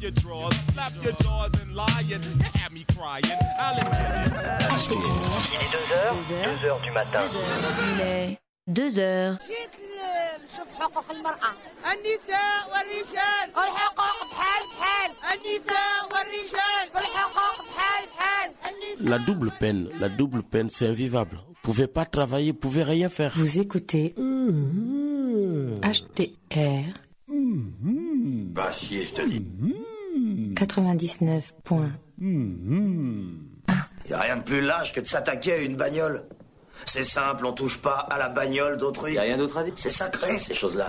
your drawers, flap your jaws and lying. You had me crying. I'll admit it. Il est 2h du matin. Il est 2h. جيت نشوف حقوق المرأة النساء والرجال الحقوق بحال بحال النساء والرجال في الحقوق بحال بحال La double peine, c'est invivable. Vous pouvez pas travailler, vous pouvez rien faire. Vous écoutez HTR Va chier, je te dis. 99. Y a rien de plus lâche que de s'attaquer à une bagnole. C'est simple, on touche pas à la bagnole d'autrui. Y a rien d'autre à dire. C'est sacré, ces choses-là.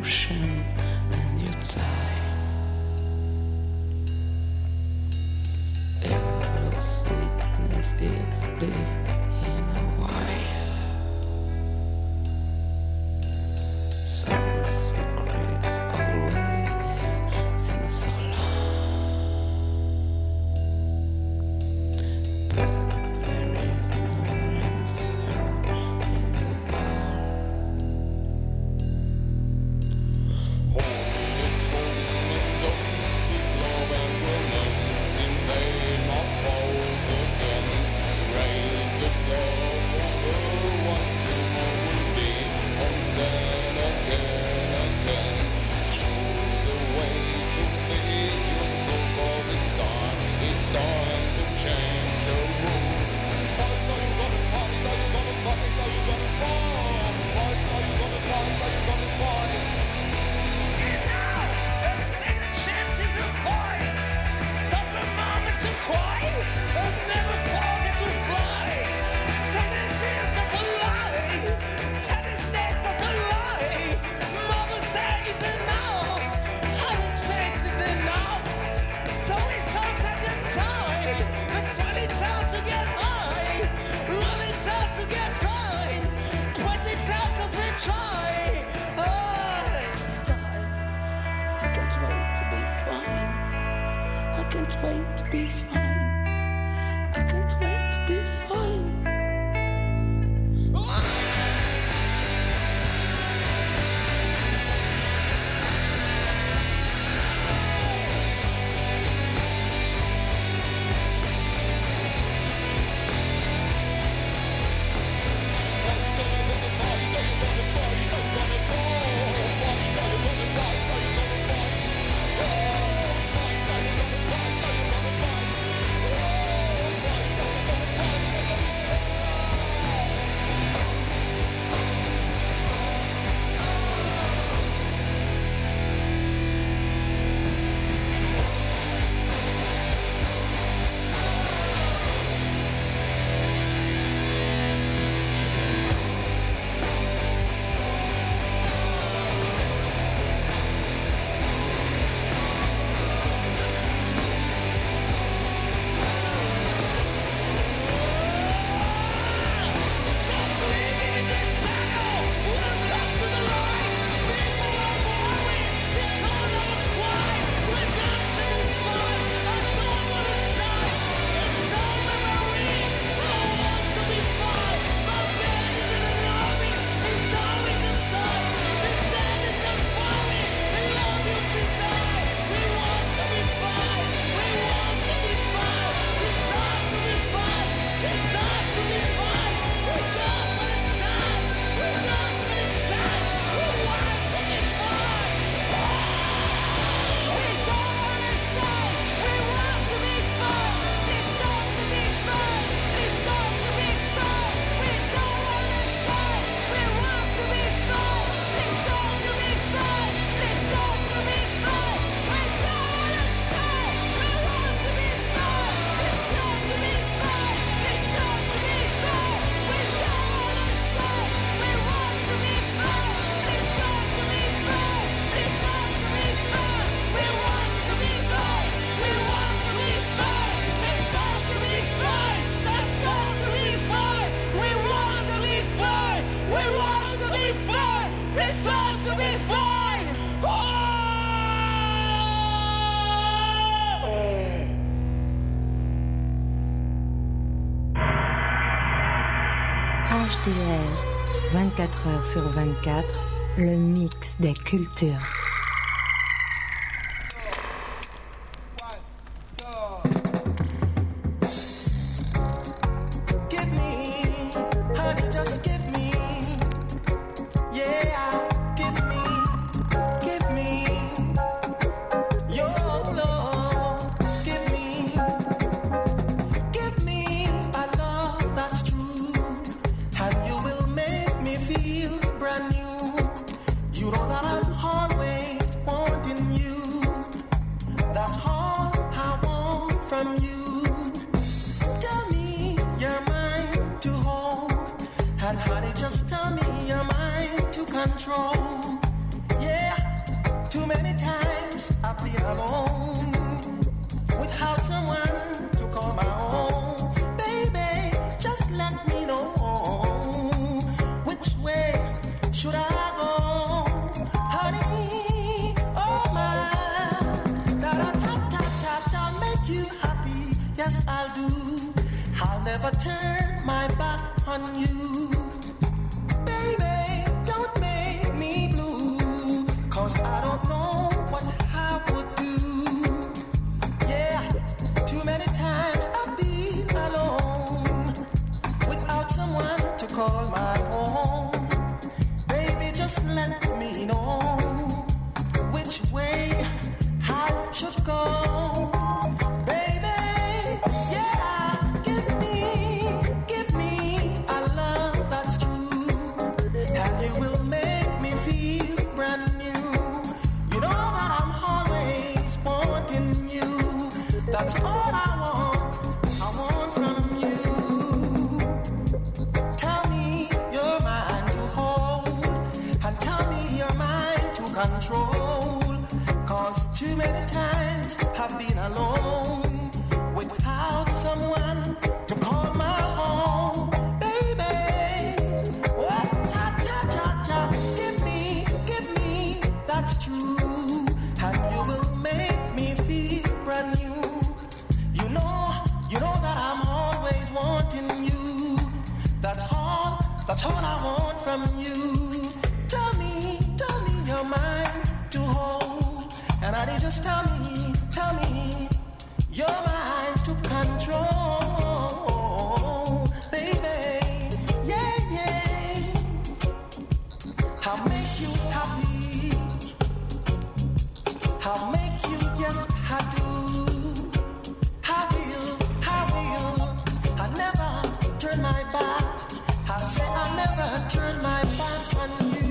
ocean and you die. All the sweetness it's been a while. Some secrets always here since so long. But there is no answer in the world. Hold it, don't speak love and romance. Invade my faults again. Raise the globe over what will be. Onsen again. Choose a way to feed your soul, 'cause it's time to change your rules. Fight, are you gonna fight? Are you gonna fight? Are you gonna fight? Fight, are you gonna fight? Are you gonna fight? And now, a second chance is a fight. Stop a moment to cry and never forget to fly. Tennis is not a lie. Tennis is not a lie. Mother says it's enough. Heaven says it's enough. So it's hard to get tired, but really hard to get high. Really hard to get time. Put it down 'cause we try. It's time. I can't wait to be fine. I can't wait to be fine. I can't wait to be fine. HDR, 24 heures sur 24, le mix des cultures. And honey, just tell me you're mine to control. Yeah. Too many times I've been alone without someone to call my own. Baby, just let me know which way should I go, honey. Oh my, da-da-ta-ta-ta-ta, make you happy. Yes, I'll do. I'll never turn my back on you. Baby, don't make me blue, 'cause I don't know what I would do. Yeah, too many times I've been alone without someone to call my own. Baby, just let me know which way I should go. Baby, yeah, give me a love that's true, and you will make me feel brand new. You know that I'm always wanting you. That's all I want from you. Tell me you're mine to hold, and tell me you're mine to control. 'Cause too many times I've been alone without someone to call my own. Baby, what ta-ta-ta-ta, give me, that's true, and you will make me feel brand new. You know that I'm always wanting you. That's all I want from you. Tell me you're mine to hold, and I need just tell me you're mine to control, baby. Yeah. I'll make you happy. I'll make you, yes, I do. I will. I never turn my back. I say I never turn my back on you.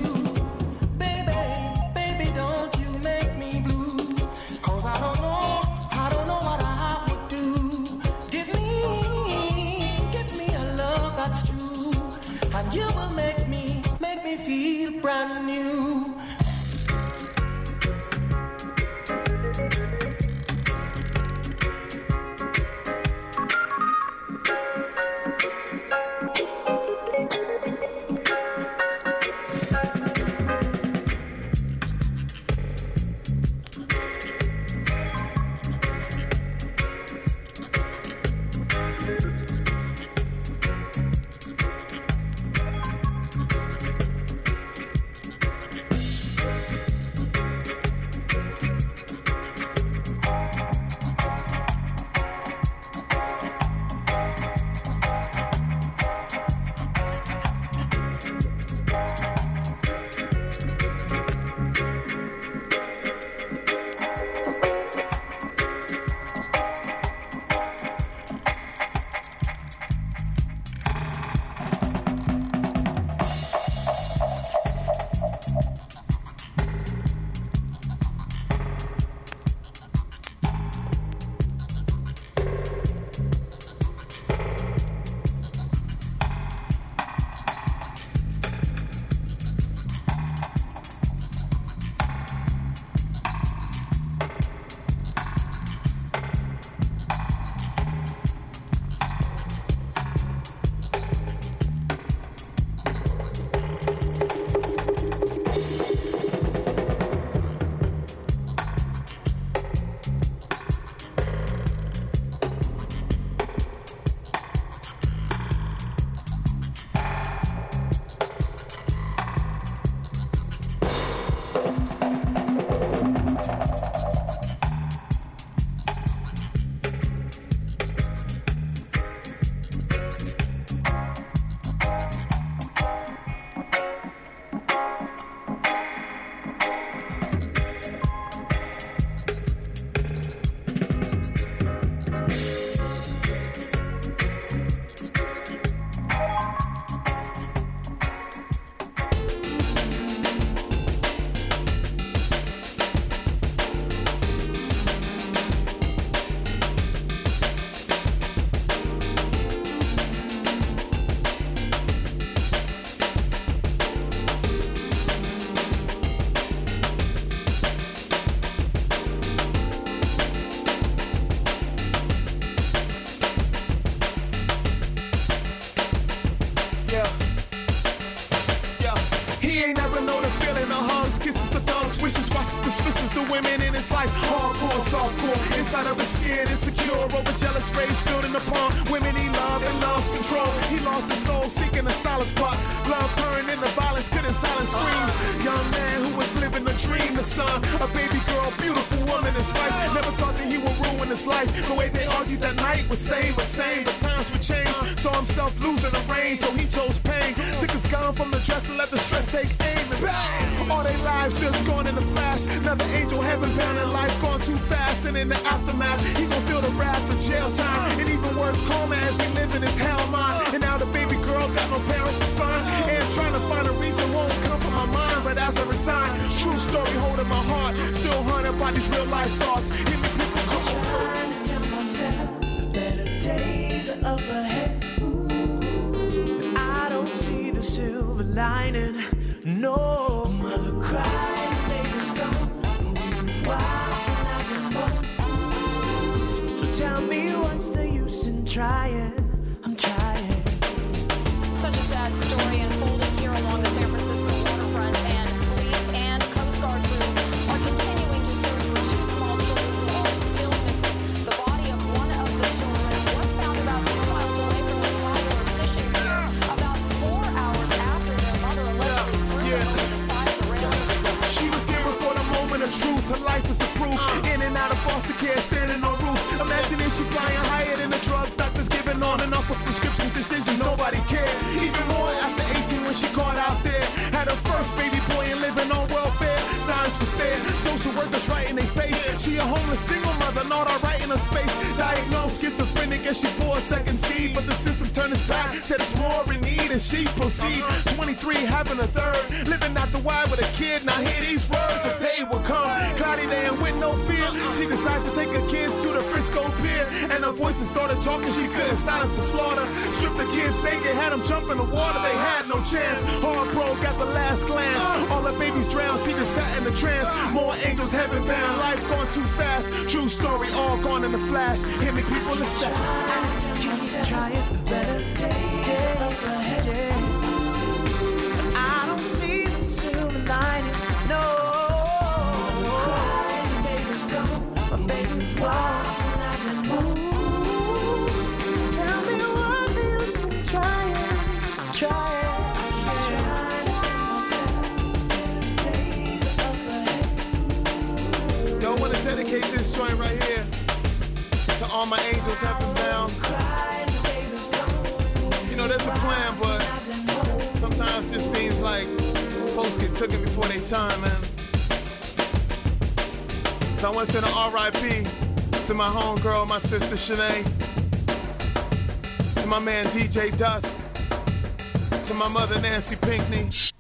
Baby, don't you make me blue, 'cause I don't know what I would do. Give me a love that's true, and you will make me feel brand new. his life. Hardcore, softcore, inside of his skin, insecure, over jealous rage, building upon women he loved and loves control. He lost his soul seeking a solace spot. Love turned into violence, couldn't silence screams. Young man who was living a dream, the son, a baby girl, beautiful woman, his wife. Never thought that he would ruin his life. The way they argued that night was same, but times would change. Saw himself losing the reign, so he chose pain. Took his gun from the dresser, let the stress take aim, and bang! All their lives just gone in a flash. Another angel heaven bound in life gone too fast, and in the aftermath he gon' feel the wrath of jail time. And even worse, karma as he live in his hell mind. And now the baby girl got no parents to find, and trying to find a reason won't come from my mind. But as I resign, true story holding my heart, still haunted by these real life thoughts. Hear me, people, come on. Trying to tell myself better days are up ahead. But I don't see the silver lining. No, mother cries, baby's gone. The reasons why I'm not. So tell me what's the use in trying? I'm trying. Such a sad story unfolding here along the San Francisco waterfront, and police and Coast Guard crews are continuing to search for two small children who are still missing. The body of one of the children was found about 2 miles away from this popular fishing pier about 4 hours after their mother allegedly threw them over the side of the rail. She was given for the moment of truth. Her life is a proof. In and out of foster care, standing on roofs. Imagine if she flying higher than the drugs doctors giving on and off of prescription decisions. Nobody cared. Even more after 18 when she caught out there. Had her first baby boy and living on welfare. Signs was there. Social workers right in their face. She a homeless single mother, not alright in her space. Diagnosed schizophrenic as she bore a second seed. But the system turned its back, said it's more in need, and she proceed. 23 having a third. Living out the wide with a kid. Now hear these words. The day will come. Cloudy day and with no fear. She decides to take her kids to the Frisco Pier. And her voices started talking. She couldn't silence the slaughter. Stripped the kids naked, had them jump in the water. They had no chance. Hard broke at the last glance. All the babies drowned. She just sat in the trance. More angels heaven bound. Life gone too fast. True story, all gone in the flash. Hear me, people, let's step. Try it better days up ahead. But I don't see the silver lining. No. Cries, baby's gone. My baby's gone. Tell me what's the use in trying? Trying. Yo, I want to dedicate this joint right here to all my angels heaven bound. You know, there's a plan, but sometimes it just seems like folks get taken before their time, man. So I want to send an R.I.P. to my homegirl, my sister Shanae, to my man DJ Dusk, to my mother Nancy Pinkney,